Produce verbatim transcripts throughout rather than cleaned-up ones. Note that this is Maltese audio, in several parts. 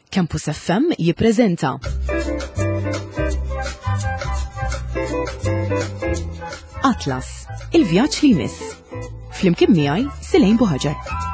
Campus F M jippreżenta Atlas, il-vjaġġ li jmiss. Flimkien miegħi Silejn Buħaġar.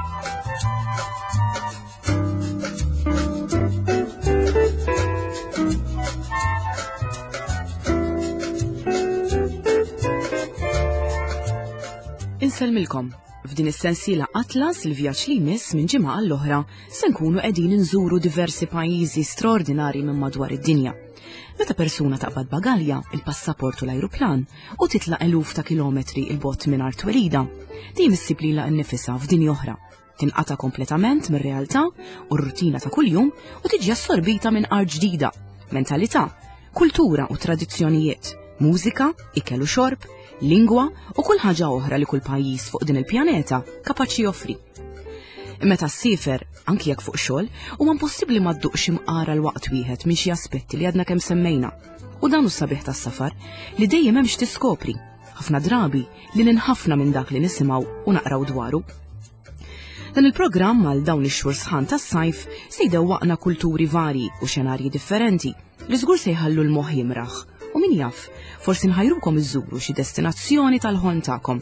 Inselmilkom. F'din is-sensiela Atlas il-vjaġġ li jmiss minn ġimgħa għall-oħra se nkunu qegħdin inżuru diversi pajjiżi straordinarji minn madwar id-dinja. Meta persuna taqbad bagalja, il-passaport u l-ajruplan u titlaq eluf ta' kilometri il-bott mingħajr twelida, din issib lilha nnifisha f'dinja oħra. Tinqata' kompletament mir-realtà u r-rutina ta' kuljum u tiġi assorbita minn art ġdida, mentalità, kultura u tradizzjonijiet, mużika, ikel u xorb, lingwa u kull ħaġa oħra li kull pajjiż fuq din il-pjaneta kapaċi joffri. Meta ssifer, anki jekk fuq xogħol, huwa impossibbli ma dduqx imqara l-waqt wieħed minn xi aspetti li għadna kemm semmejna. U dan hu s-sabiħ tas-safar li dejjem hemmx tiskopri, ħafna drabi li ninħafna minn dak li nisimgħu u naqraw dwaru. Dan il-programm għal dawn ix-xhur sħan tas-sajf se jdewwaqna kulturi varji u xenarji differenti li żgur se jħallu l-moħħ jimraħ. U min jaf, forsi nħajrukom iżżuru xi destinazzjoni tal-ħolm tagħkom.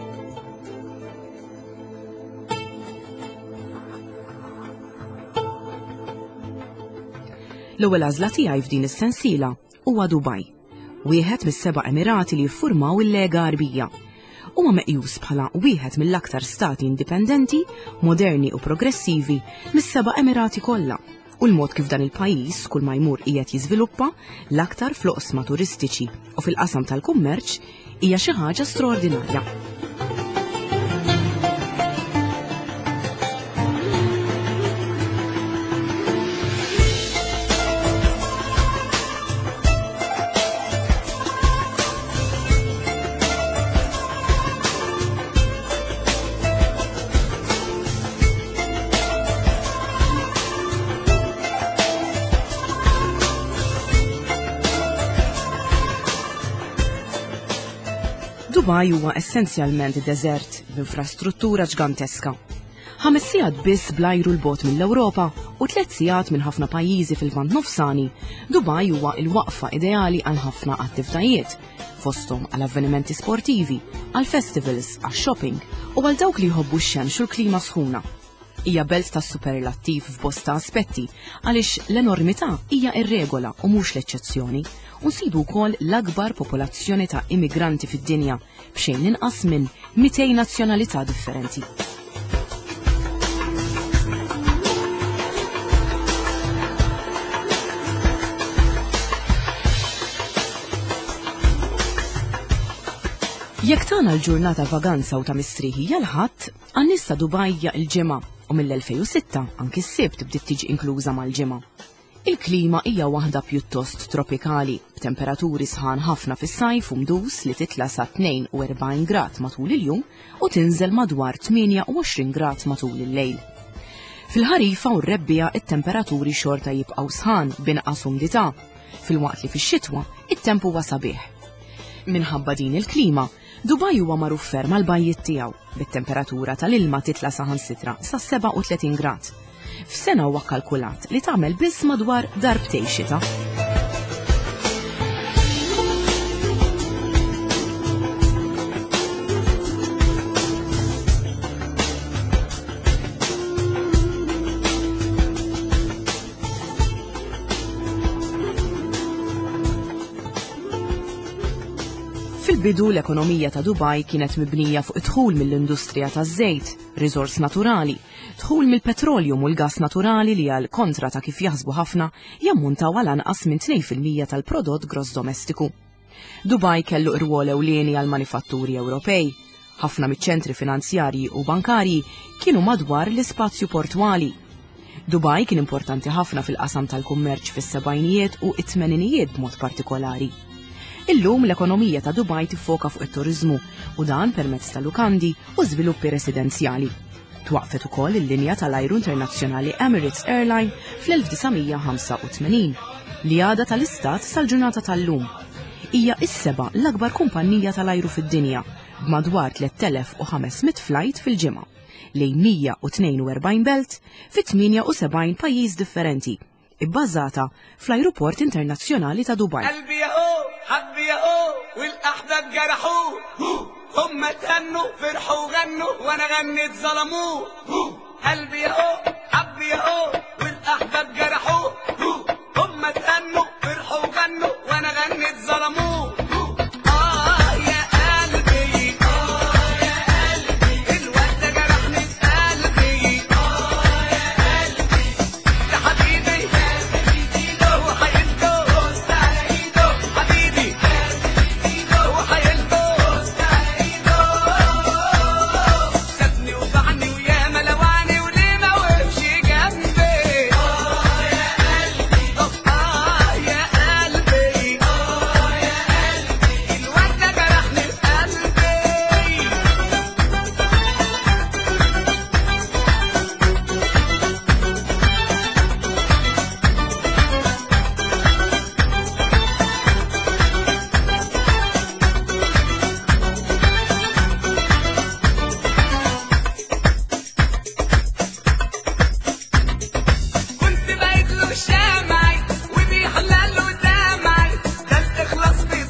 L-ewwel għażla tiegħi f'din is-sensiela huwa Dubai, wieħed mis-seba' Emirati li jiffurmaw il-Lega Arbija. Huwa meqjus bħala wieħed mill-aktar stati indipendenti, moderni u progressivi mis-seba' Emirati kollha. U l-mod kif dan il-pajjiż kull ma jmur qiegħed jiżviluppa l-aktar fl-oqsma turistiċi u fil-qasam tal-kummerċ hija xi ħaġa straordinarja. Dubai huwa essenzjalment deżert b'infrastruttura ġganteska. Ħames sigħat biss blajru l-bot mill-Ewropa u tliet sigħat minn ħafna pajjiżi fil-Lvant Nofsani, Dubai huwa l-waqfa ideali għal ħafna attivitajiet, fosthom għal avvenimenti sportivi, għal festivals, għal shopping u għal dawk li jħobbu x-xemx u l-klima sħuna. Hija belt ta' superlattiv f'bosta aspetti għaliex l-enormità hija ir-regola u mhux l-eċċezzjoni. U nsibu wkoll l-akbar popolazzjoni ta' immigranti fid-dinja b'xejn inqas minn mitej nazzjonalità differenti. Jekk tagħna l-ġurnata vaganza u ta' mistrieħija l-ħadd, għan-nies ta' Dubai hija l-ġimgħa u mill-elfejn u sitta anki s-sibt bdiet tiġi inkluża mal-ġimgħa. Il-klima hija waħda pjuttost tropikali, b'temperaturi sħan ħafna fis-sajf u mdus li titla sa tnejn u erbgħin grad matul il-jum u tinżel madwar tminja u għoxrin grad matul il-lejl. Fil-ħarifa u r-rebbija it-temperaturi xorta jibqgħu sħan b'inqas umdità, fil-waqt li fix-xitwa it-temp huwa sabiħ. Minħabba din il-klima, Dubai huwa magħruf ferm għall-bajjiet tiegħu, bit-temperatura tal-ilma titla saħansitra sa seba' u tletin grad. F'sena huwa kkalkulat li tagħmel biss madwar darbtejn xita. Fil-bidu l-ekonomija ta' Dubai kienet mibnija fuq idħul mill-industrija taż-żejt, riżors naturali, dħul mill-petroleum u l-gas naturali li għal kontra ta' kif jaħsbu ħafna jammuntaw għal anqas minn tnejn fil-mija tal-prodott gross domestiku. Dubai kellu rwol ewlieni għal manifatturi Ewropej. Ħafna miċ-ċentri finanzjarji u bankarji kienu madwar l-ispazju portwali. Dubai kien importanti ħafna fil-qasam tal-kummerċ fis-sebgħinijiet u it-tmeninijiet b'mod partikolari. Illum l-ekonomija ta' Dubai tiffoka fuq it-turiżmu u dan permezz tal-lukandi u żviluppi residenzjali. Twaqfet ukoll il-linja tal-ajru internazzjonali Emirates Airline fl-elf-tisgħomija ħamsa u tmenin li għadha tal-istat sal-ġurnata tal-lum. Hija s-seba' l-akbar kumpanija tal-ajru fid-dinja b'madwar tliet elef u ħamesmiet flight fil-ġimgħa lejn mija u tnejn u erbgħin belt fi tminja u sebgħin pajjiż differenti ibbażata fl-Ajruport Internazzjonali ta' Dubai. قلبي ياهو حبي ياهو والأحباب جرحوه هم تهنوا فرحوا وغنوا وأنا غنيت ظلموه قلبي ياهو حبي ياهو والأحباب جرحوه هم تهنوا فرحوا وغنوا وأنا غنيت ظلموه آه يا قلبي آه يا قلبي الواد ده جرحني في قلبي آه يا قلبي ده حبيبي هو هيلبس على إيده حبيبي هو هيلبس على إيده سابني وبعني وياما لوعني وليه ما وقفش جنبي آه يا قلبي آه يا قلبي آه يا قلبي الواد ده جرحني في قلبي كنت بايت له شمعي وبيحلى له دمعي ده تخلص في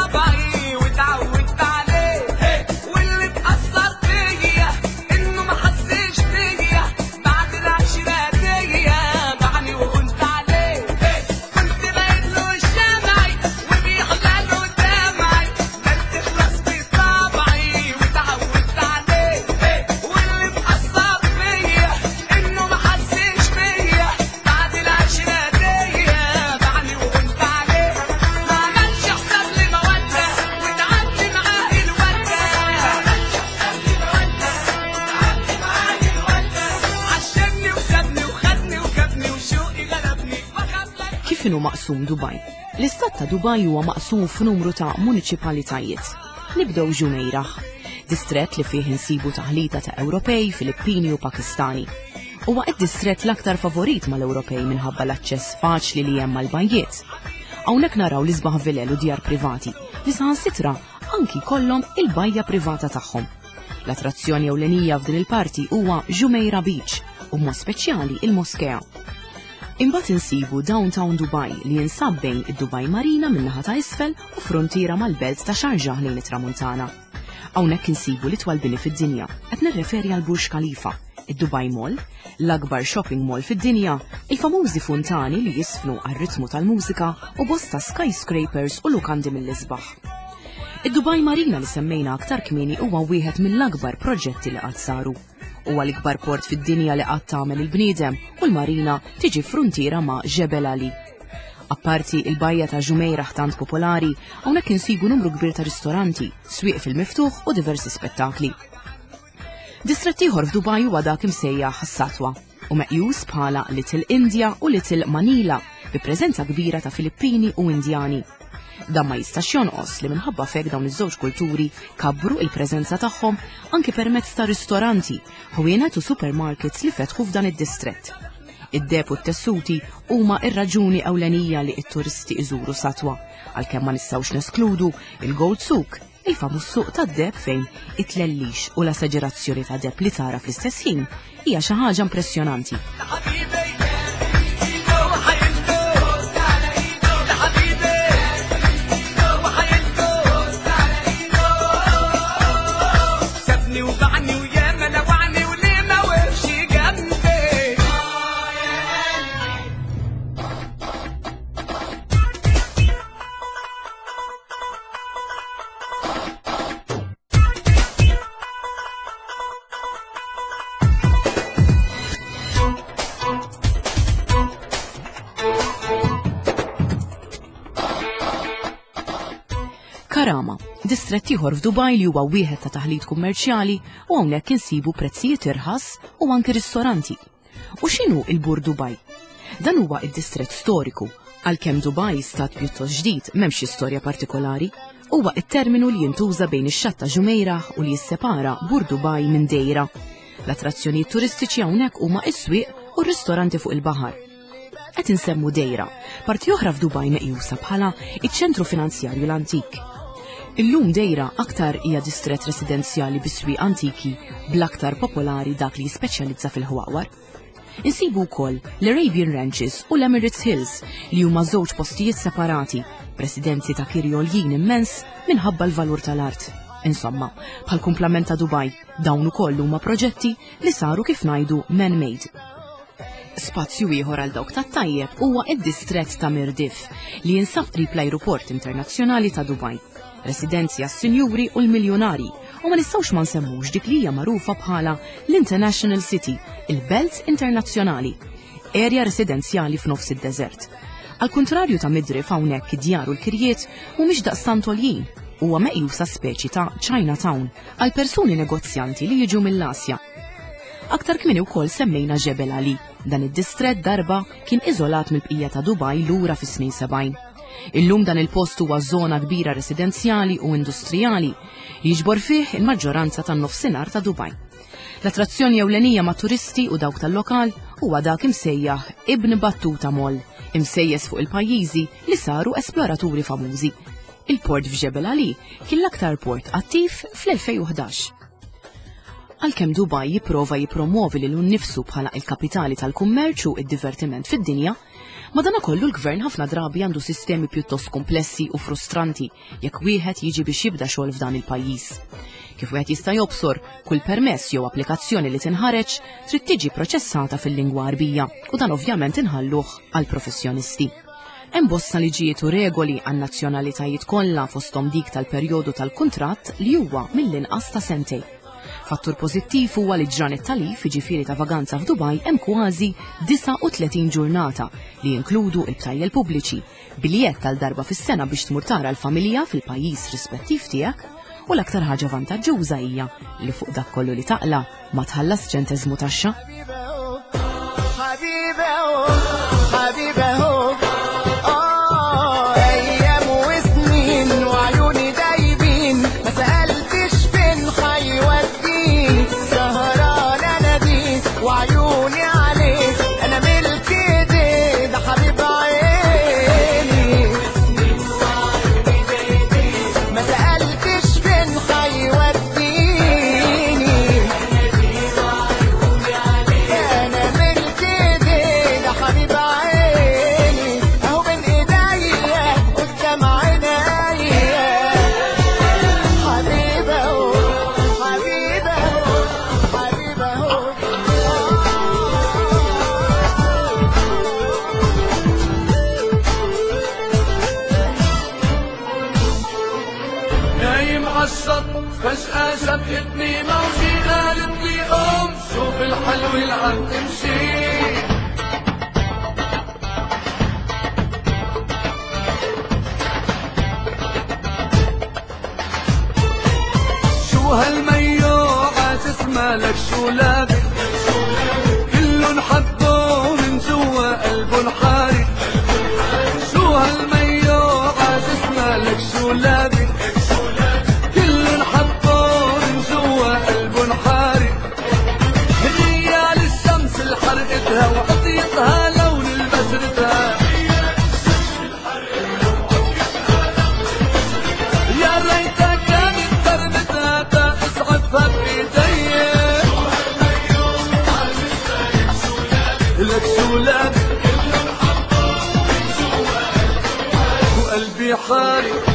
طبعي واتعودت عليه واللي اتأثر فيا انه ما حسش بيا بعد العشرة دي باعني وكنت عليه كنت بايت له شمعي وبيحلى له دمعي ده تخلص في طبعي واتعودت عليه واللي اتأثر فيا انه ما حسش بيا بعد العشرة دي باعني وكنت عليه ما عملش حساب لمودة وتعدي معاه الودة ما عملش حساب لمودة وتعدي معاه الودة عشمني وسابني وخدني وجابني وشوقي غلبني وخاف لك Kif inhu maqsum Dubai? L-istat ta' Dubai huwa maqsum f'numru ta' municipalitajiet. Nibdew Jumeirah, distrett li fih insibu taħlita ta' Ewropej, Filippini u Pakistani. Huwa id-distrett l-aktar favorit mal-Ewropej minħabba l-aċċess faċli li hemm mal-bajjiet. Hawnhekk naraw li sbaħ vilel u djar privati li saħansitra anki kollhom il-bajja privata tagħhom. L-attrazzjoni ewlenija f'din il-parti huwa Jumeirah Beach u huma speċjali il-moskea. Imbagħad insibu Downtown Dubai li jinsab bejn id-Dubai Marina min-naħa ta' isfel u frontiera mal-belt ta' Sharjah lejn it-Tramuntana. Hawnhekk insibu l-itwal bini fid-dinja qed nirreferi għal Burj Khalifa, id-Dubai Mall, l-akbar shopping mall fid-dinja, il-famużi funtani li jisfnu għar-ritmu tal-mużika u bosta skyscrapers u lukandi mill-isbaħ. Id-Dubai Marina li semmejna aktar kmieni huwa wieħed mill-akbar proġetti li qatt saru. Huwa l-ikbar port fid-dinja li qatt tagħmel il-bniedem u l-marina tiġi frontiera ma' Jebel Ali. Apparti il-bajja ta' Jumeirah tant popolari, hawnhekk insibu numru kbir ta' ristoranti, swieq fil-miftuħ u diversi spettakli. Distrett ieħor f'Dubai huwa dak imsejjaħ Satwa u meqjus bħala Little India u Little Manila bi preżenza kbira ta' Filippini u Indjani. Dan ma jistax jonqos li minħabba fek dawn iż-żewġ kulturi kabbru il-preżenza tagħhom anke permezz ta' ristoranti u jingħatu supermarkets li fetħu f'dan id-distrett. Id-deb u t-tessuti huma ir-raġuni ewlenija li t-turisti iżuru Satwa, għalkemm ma nistgħux neskludu il-Gold Souk, il-famuż suq tad-deb fejn it-tlellix u l-assaġerazzjoni ta' deb li tara fl-istess ħin hija xi ħaġa impressjonanti. Karama, distrett ieħor f'Dubai li huwa wieħed ta' taħlit kummerċjali u hawnhekk insibu prezzijiet irħas u anke ristoranti. U x'inhu il-Bur Dubai? Dan huwa id-distrett storiku, għalkemm Dubai stat pjuttost ġdid m'hemmx istorja partikolari, huwa it-terminu li jintuża bejn ix-xatt ta' Jumeirah u li jissepara Bur Dubai minn dejra. L-attrazzjonijiet turistiċi hawnhekk huma s-swieq u r-ristoranti fuq il-baħar. Qed insemmu dejra, parti oħra f'Dubai meqjusa bħala iċ-ċentru finanzjarju l-antik. Illum dejra aktar hija distrett residenzjali bis-swieq antiki bl-aktar popolari dak li jispeċjalizza fil-ħwaqwar. insibu wkoll l-Arabian Ranches u l-Emirates Hills li huma żewġ postijiet separati, residenzi ta' kirjoljin immens minħabba l-valur tal-art. Insomma, bħal kumplament ta' Dubai, dawn ukoll huma proġetti li saru kif ngħidu man-made. Spazju ieħor għal dawk tat-tajjeb huwa d-distrett ta' Mirdif li jinsab qrib l-Ajruport Internazzjonali ta' Dubai, residenzi għas-sinjuri u l-miljonari, u ma nistgħux ma nsemmux dik li hija magħrufa bħala l-International City, il-Belt Internazzjonali, erja residenzjali f'nofs id-deżert. Al kontrarju ta' Midrif hawnhekk id-djar u l-kirjiet mhumiex daqstant għoljin, huwa meqjusa speċi ta' Chinatown għal persuni negozjanti li jiġu mill-Asja. Aktar kmieni wkoll semmejna Ġebel Ali, dan id-distrett darba kien iżolat mill-bqija ta' Dubai lura fis-snin sebgħin. Illum dan il-post huwa żona kbira residenzjali u industrijali li jiġbor fih il-maġġoranza tan-nofsinhar ta' Dubai. L-attrazzjoni ewlenija ma' turisti u dawk tal-lokal huwa dak imsejjaħ Ibn Battuta Mall, imsejjes fuq il-pajjiżi li saru esploraturi famużi. Il-port f'Ġebel Ali kien l-aktar port attiv fl-elfejn u ħdax. Għalkemm Dubai jipprova jippromovi lil nnifsu bħala il-kapitali tal-kummerċ u id-divertiment fid-dinja, madankollu l-gvern ħafna drabi għandu sistemi pjuttost komplessi u frustranti jekk wieħed jiġi biex jibda xogħol f'dan il-pajjiż. Kif wieħed jista' jobsor, kull permess jew applikazzjoni li tinħareġ trid tiġi proċessata fil-lingwa Arbija u dan ovvjament inħalluh għal professjonisti. Hemm bosta liġijiet u regoli għan nazzjonalitajiet kollha fosthom dik tal-perjodu tal-kuntratt li huwa mill-inqas ta' sentejn. Fattur pożittiv huwa li ġranet talif jiġifieri ta' vaganza f'Dubai hemm kważi disa u tletin ġurnata li jinkludu l-btajjel pubbliċi, biljett tal-darba fis-sena biex tmur tara l-familja fil-pajjiż rispettiv tiegħek, u l-aktar ħaġa vantaġġuża hija li fuq dak kollu li taqla ma tħallas ċenteżmu taxxa. فجأة شبكتني موجي قالت لي قوم شوف الحلوة اللي عم تمشي. شو هالميوعة اسمها لك شو لابق، كلن حبه من جوا قلبه حارق. شو هالميوعة اسمها لك شو لابق، وعطيتها لون البشرتها يا ريتها كانت تربتها تسعفها بإيدي. لك شو لابق وقلبي حارق.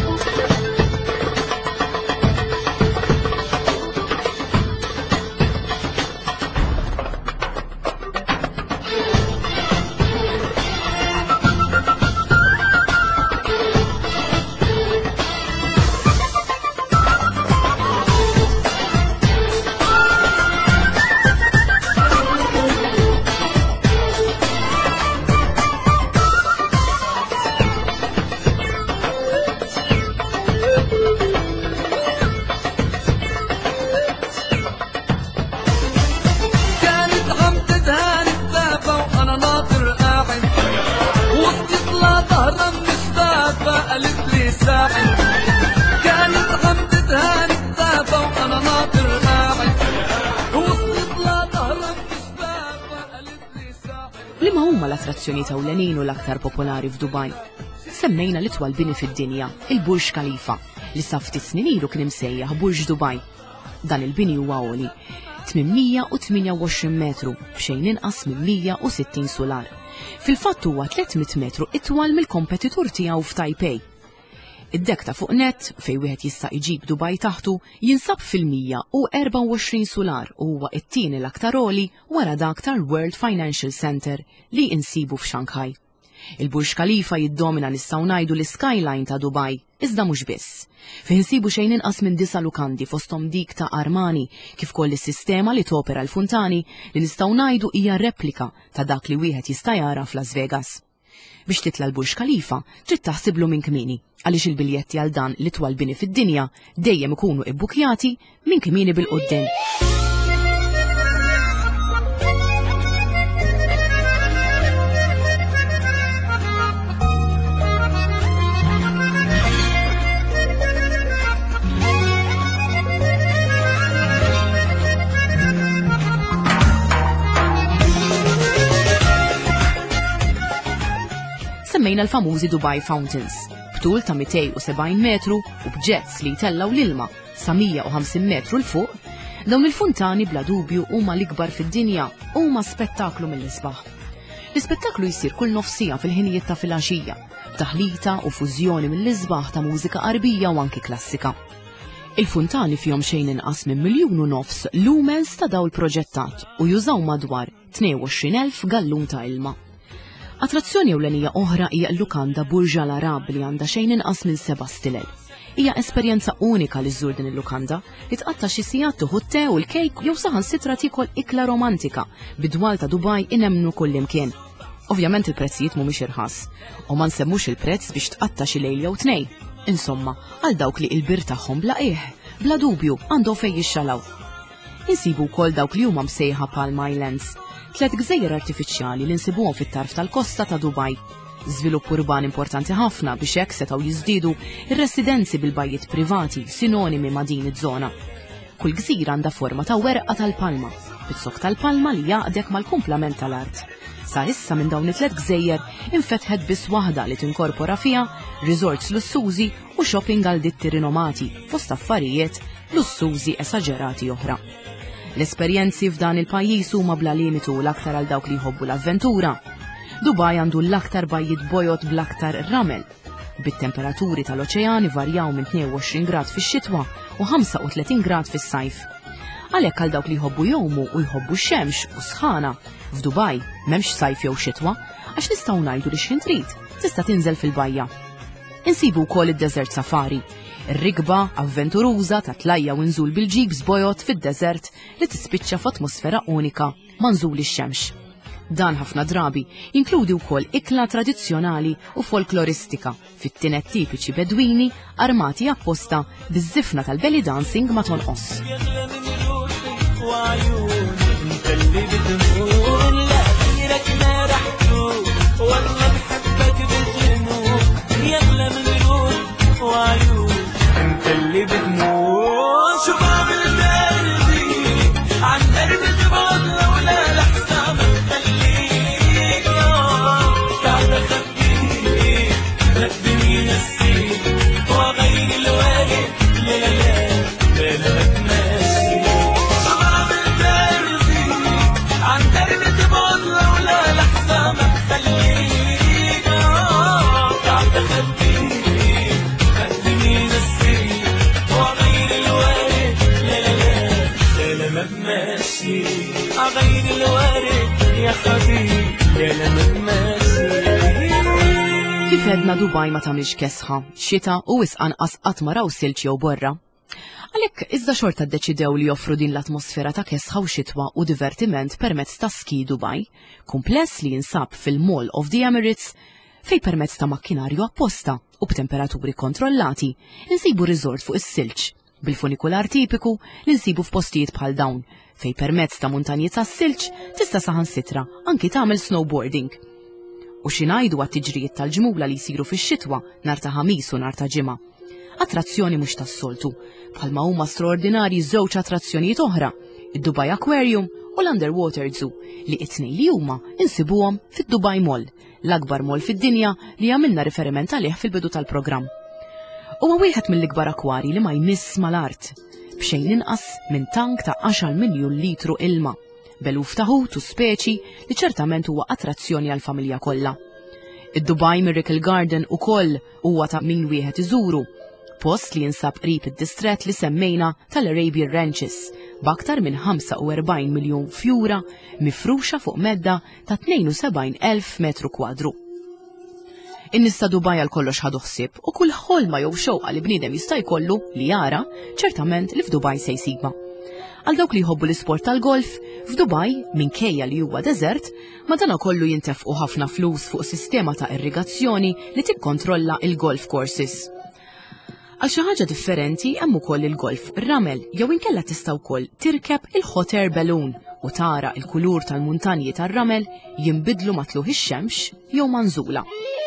كانت عم تدهن الدافة وأنا ناطر قاعد وصلت لها ظهرا مشتاقة قالت لي ساعد. Liema huma l-attrazzjonijiet ewlenin u l-aktar popolari f'Dubai? Semmejna l-itwal bini fid-dinja, il-Burj Khalifa, li sa ftit snin ilu kien imsejjaħ Burj Dubai. Dan il-bini huwa għoli tminmija u tminja u għoxrin metru b'xejn inqas minn mija u sittin sular. Fil-fatt huwa tlietmiet metru itwal mill-kompetitur tiegħu f'Taipei. Id-dek ta' fuq net fej wieħed jista' jġib Dubai taħtu jinsab fil-mija u erba' u għoxrin sular u huwa t-tieni l-aktar għoli wara dak tal-World Financial Center li insibu f'Shanghai. Il-Burj Khalifa jiddomina nistgħu ngħidu l-skyline ta' Dubai, iżda mhux biss. Fejn insibu xejn inqas minn disa' lukandi fosthom dik ta' Armani, kif ukoll is-sistema li topera l-funtani li nistgħu ngħidu hija replika ta' dak li wieħed jista' jara f'Las Vegas. Biex titla l-Burj Khalifa trid taħsiblu minn kmieni għaliex il-biljetti għal dan li twal bini fid-dinja dejjem ikunu ibbukjati minn kmieni bil-qudiem. Semmejna l-famużi Dubai Fountains, b'tul ta' mitej u sebgħin metru u b'ġets li jtellaw l-ilma sa' mija u ħamsin metru l fuq, dawn il-funtani bla dubju huma l-ikbar fid-dinja huma spettaklu mill-isbaħ. L-ispettaklu jsir kull nofsija fil-ħinijiet ta' filgħaxija, taħlita u fużjoni mill-isbaħ ta' mużika qarbija u anki klassika. Il-funtani fihom xejn inqas minn miljun u nofs lumens ta' dawl proġettat u jużaw madwar tnejn u għoxrin elf gallun ta' ilma. Attrazzjoni ewlenija oħra hija l-lukanda Burj Al Arab li għandha xejn inqas minn seba' stilel. Hija esperjenza unika li żżur din il-lukanda li tqatta' xi sigħat tuħu t-te u l-kejk jew saħansitra tikol ikla romantika bid-dwal ta' Dubai inemnu kullimkien. Ovvjament il-prezzijiet mhumiex irħas u ma nsemmux il-prezz biex tqatta' xi lejl jew tnejn. Insomma, għal dawk li l-bir tagħhom bla qiegħ, bla dubju għandhom fejn jixxalaw. Insibu wkoll dawk li huma msejħa Palm Islands, tliet gżejjer artifiċjali li nsibuhom fit-tarf tal-kosta ta' Dubai. Żvilupp urban importanti ħafna biex hekk setgħu jiżdiedu ir-residenzi bil-bajjiet privati sinonimi ma' din iż-żona. Kull gżira għandha forma ta' werqa tal-palma, bit-sok tal-palma li jaqdek mal-kumplament tal-art. Sa issa minn dawn it-tliet gżejjer infetħet biss waħda li tinkorpora fiha resorts lussużi u shopping għal ditti rinomati fost affarijiet lussużi esaġerati oħra. L-esperjenzi f'dan il-pajjiż huma bla limitu l-aktar għal dawk li jħobbu l-avventura. Dubai għandu l-aktar bajjiet bojot bl-aktar ramel. Bit-temperaturi tal-oċeani varjaw minn tnejn u għoxrin grad fix-xitwa u ħamsa u tletin grad fis-sajf. Għalhekk għal dawk li jħobbu jgħumu u jħobbu x-xemx u sħana, f'Dubai m'hemmx sajf jew xitwa għax nistgħu ngħidu li x'in trid tista' tinżel fil-bajja. Insibu wkoll id-Desert Safari, ir-rikba avventuruża ta' tlajja u nżul bil-ġibs bojot fid-deżert li tispiċċa f'atmosfera unika ma' nżul ix-xemx. Dan ħafna drabi jinkludi wkoll ikla tradizzjonali u folkloristika fit-tinet tipiċi bedwini armati apposta biż-żifna tal-belly dancing ma tonqos. Kif edna Dubai ma tagħmilx kesħa, xita u wisqan qatt ma raw silġ jew borra. Għalhekk iżda xorta ddeċidew li joffru din l-atmosfera ta' kesħa u xitwa u divertiment permezz ta' Ski Dubai, kumpless li jinsab fil-Mall of the Emirates, fej permezz ta' makkinarju apposta u b'temperaturi kontrollati insibu riżort fuq is-silġ bil-funikular tipiku li nsibu f'postijiet bħal dawn, fej permezz ta' muntanji tas-silġ tista' saħansitra anki tagħmel snowboarding. U xi ngħidu għat-tiġrijiet tal-ġmula li jsiru fix-xitwa nhar ta' ħamis u nhar ta' ġimgħa. Attrazzjoni mhux tas-soltu, bħalma huma straordinarji żewġ attrazzjonijiet oħra, id-Dubai Aquarium u l-Underwater Zoo li t-tnejn li huma insibuhom fid-Dubai Mall, l-akbar mall fid-dinja li għamilna riferiment għalih fil-bidu tal-programm. Huwa wieħed mill-ikbar akwarji li ma jmiss mal-art. b'xejn inqas minn tank ta' għaxar miljun litru ilma, beluf ta' ħut u speċi li ċertament huwa attrazzjoni għall-familja kollha. Id-Dubai Miracle Garden ukoll huwa ta' min wieħed iżuru, post li jinsab qrib id-distrett li semmejna tal-Arabian Ranches, b'aktar minn ħamsa u erbgħin miljun fjura mifruxa fuq medda ta' tnejn u sebgħin elf metru kwadru. In-nies ta' Dubai għal kollox ħadu ħsieb u kull ħolma jew xewqa li bniedem jista' jkollu li jara ċertament li f'Dubai se jsibha. Għal dawk li jħobbu l-isport tal-golf, f'Dubai minkejja li huwa deżert, madankollu jintefqu ħafna flus fuq sistema ta' irrigazzjoni li tikkontrolla il-golf courses. Għal xi ħaġa differenti hemm ukoll il-golf ramel jew inkella tista' wkoll tirkeb il-hot air balloon u tara l-kulur tal-muntanji tar-ramel jinbidlu matluħ ix-xemx jew manżula.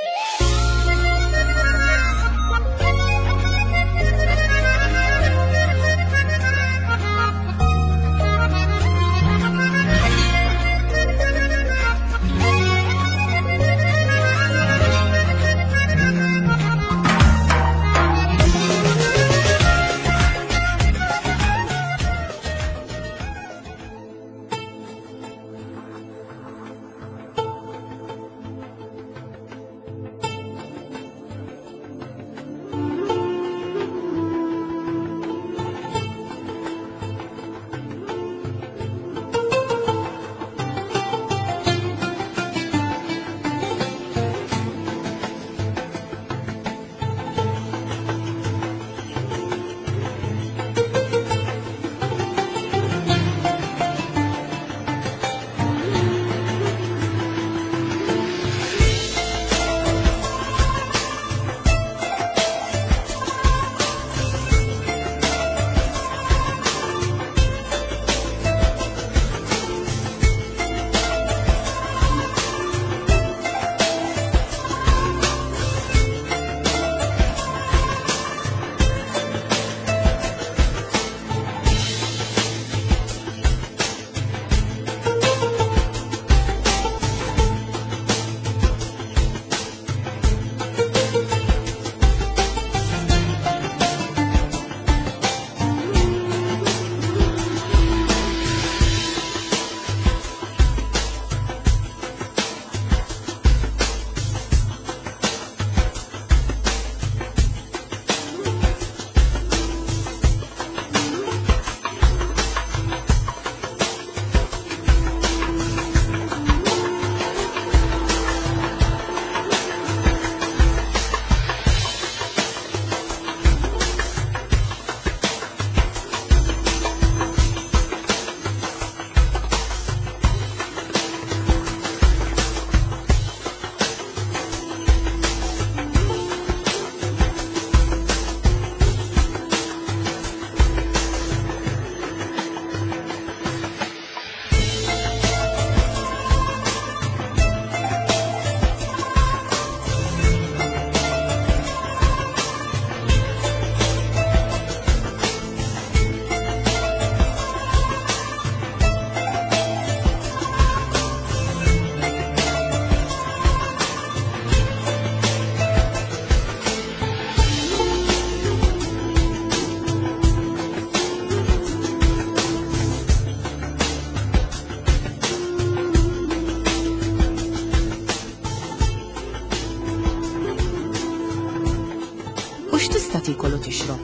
tikol u tixrob.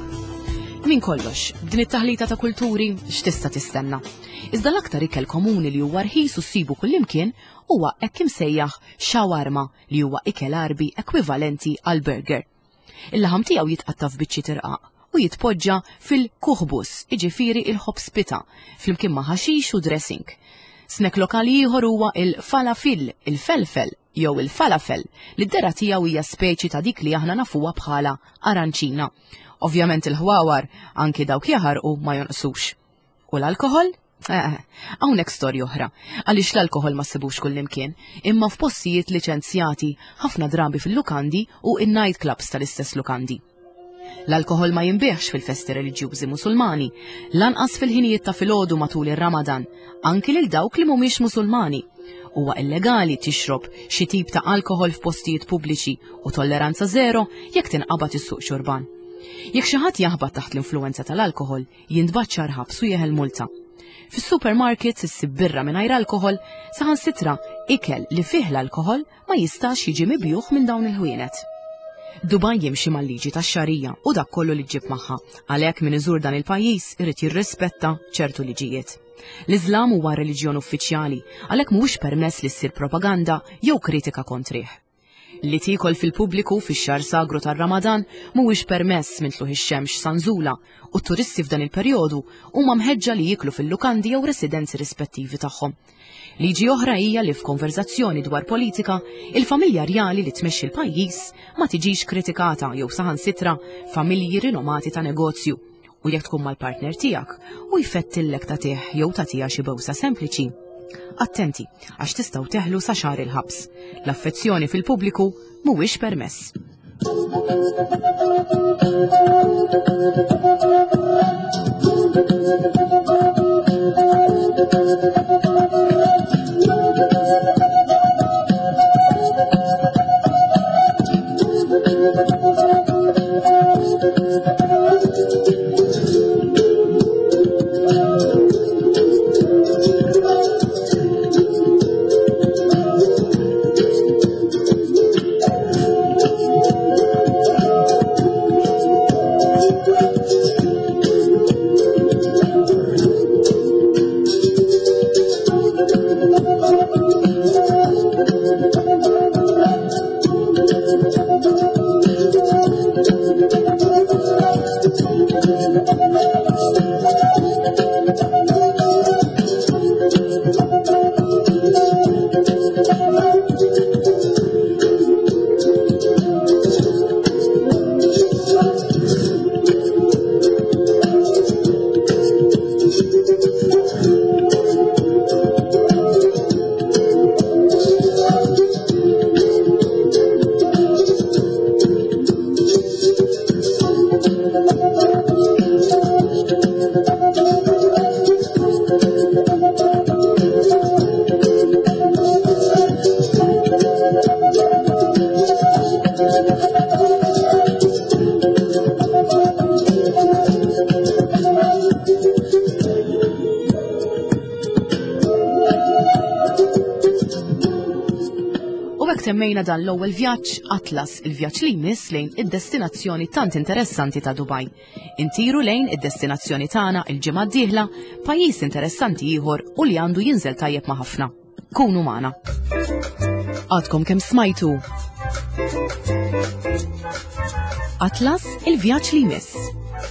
Min kollox, din it-taħlita ta' kulturi x'tista' tistenna. Iżda l-aktar ikel komuni li huwa rħis u ssibu kullimkien huwa hekk imsejjaħ shawarma li huwa ikel arbi ekwivalenti għal burger. Il-laħam tiegħu jitqatta f'biċċi tirqaq u jitpoġġa fil-kuħbus, iġifieri il-ħobs pita, flimkien ma' ħaxix u dressing. Snack lokali ieħor huwa il-falafil, il-felfel jew il-falafel li d-dera tiegħu hija speċi ta' dik li aħna nafuha bħala aranċina. Ovvjament il-ħwawar anki dawk jaħarqu ma jonqsux. U l-alkohol? Eh, hawnhekk storja oħra, għaliex l-alkohol ma ssibux kullimkien, imma f'postijiet liċenzjati ħafna drabi fil-lukandi u in-night clubs tal-istess lukandi. L-alkohol ma jinbieħx fil-festi reliġjużi Musulmani, lanqas fil-ħinijiet ta' filgħodu matul ir-Ramadan, anki lil dawk li mhumiex Musulmani. Huwa illegali tixrob xi tip ta' alkohol f'postijiet pubbliċi u tolleranza zero jekk tinqabad is-suq xurban. Jekk xi ħadd jaħbad taħt l-influwenza tal-alkoħol, jintbaċċar ħabs u jeħel multa. Fis-supermarkets issib birra mingħajr alkoħol saħansitra ikel li fih l-alkoħol ma jistax jiġi mibjuħ minn dawn il-ħwienet. Dubai jimxi mal-liġi tax-xarija u dak kollu li ġib magħha, għalhekk min iżur dan il-pajjiż irid jirrispetta ċertu liġijiet. L-Iżlam huwa reliġjon uffiċjali, għalhekk mhuwiex permess li ssir propaganda jew kritika kontrih. Li tikol fil-pubbliku fix-xahar sagru tar-Ramadan mhuwiex permess minn tluħ ix-xemx sanżula u t-turisti f'dan il-perjodu huma mħeġġa li jiklu fil-lukandi jew residenzi rispettivi tagħhom. Liġi oħra hija li f'konverzazzjoni dwar politika, il-familja rjali li tmexxi l-pajjiż ma tiġix kritikata jew saħansitra familji rinomati ta' negozju u jekk tkun mal-partner tiegħek u jfettillek tagħtih jew tagħtiha xi bewsa sempliċi. Attenti, għax tistgħu teħlu sa xahar il-ħabs. L-affezzjoni fil-pubbliku mhuwiex permess. Semmejna dan l-ewwel vjaġġ Atlas, il-vjaġġ li jmiss lejn id-destinazzjoni tant interessanti ta' Dubai. Intiru lejn id-destinazzjoni tagħna il-ġimgħa d-dieħla, pajjiż interessanti ieħor u li għandu jinżel tajjeb ma' ħafna. Kunu magħna. Għadkom kemm smajtu. Atlas, il-vjaġġ li jmiss.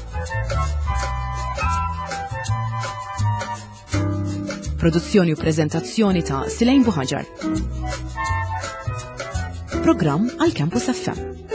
Produzzjoni u preżentazzjoni ta' Silejn Buħaġar. Programm għal Campus F M.